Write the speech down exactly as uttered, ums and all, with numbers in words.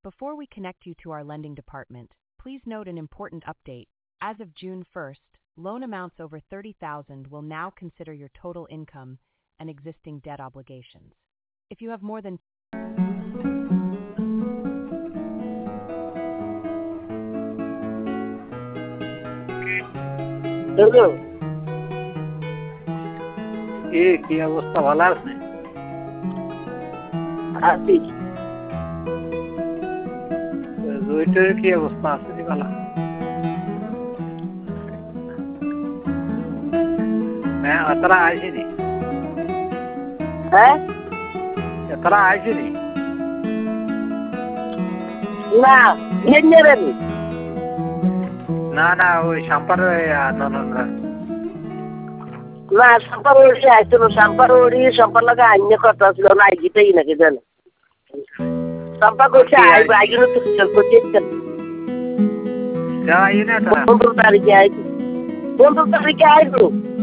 Before we connect you to our lending department, please note an important update. As of June first, loan amounts over thirty thousand will now consider your total income and existing debt obligations. If you have more than এ কি অবস্থা, ভালো আছে? আছি। জয়িতের কি অবস্থা আছে? ভালো। হ্যাঁ, তারা আইসিনি। হ্যাঁ, তারা আইসিনি। না নেবেন না না ওই সাম্পার না না না না সাম্পার ওড়ি আসছিল, সাম্পার ওড়ি সম্পার লাগে আইনে কথা ছিল না, আইগিটাই নাকি জান সম্পা করছে আইব আইগুলো তো চল করছে যা আইনে তারা পনেরো তারিখে আইব, পনেরো তারিখে আইব।